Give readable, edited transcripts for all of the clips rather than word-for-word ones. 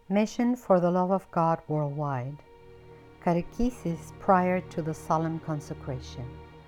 Mission for the Love of God Worldwide. Catechesis prior to the solemn consecration.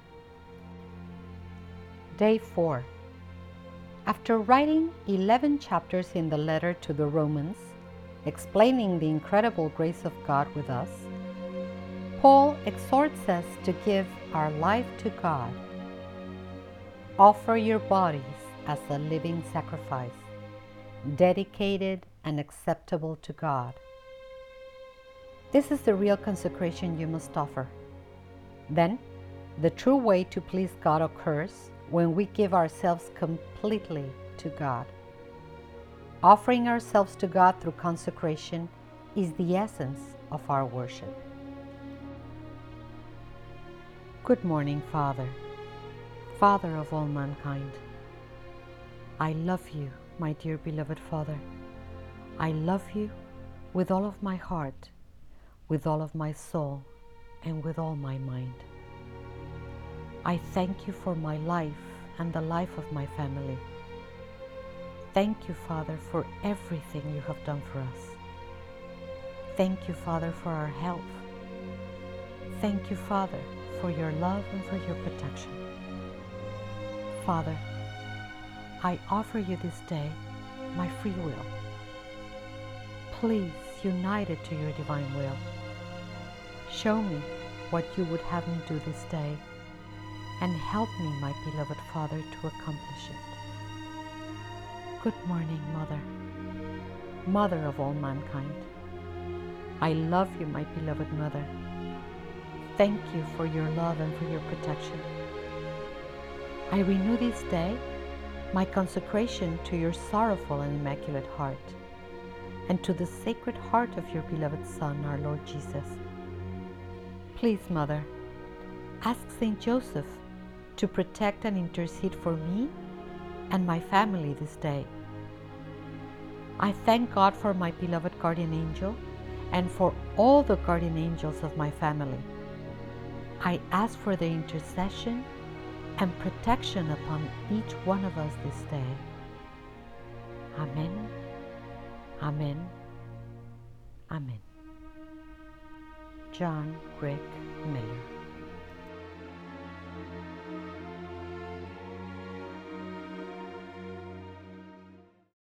Day 4. After writing 11 chapters in the letter to the Romans, explaining the incredible grace of God with us, Paul exhorts us to give our life to God. Offer your bodies as a living sacrifice, dedicated and acceptable to God. This is the real consecration you must offer. Then, the true way to please God occurs when we give ourselves completely to God. Offering ourselves to God through consecration is the essence of our worship. Good morning, Father, Father of all mankind. I love you, my dear beloved Father. I love you with all of my heart, with all of my soul, and with all my mind. I thank you for my life and the life of my family. Thank you, Father, for everything you have done for us. Thank you, Father, for our health. Thank you, Father, for your love and for your protection. Father, I offer you this day my free will. Please unite it to your divine will. Show me what you would have me do this day, and help me, my beloved Father, to accomplish it. Good morning, Mother, Mother of all mankind. I love you, my beloved Mother. Thank you for your love and for your protection. I renew this day my consecration to your sorrowful and immaculate heart, and to the sacred heart of your beloved Son, our Lord Jesus. Please, Mother, ask Saint Joseph to protect and intercede for me and my family this day. I thank God for my beloved guardian angel and for all the guardian angels of my family. I ask for their intercession and protection upon each one of us this day. Amen. Amen. Amen. John Rick Miller.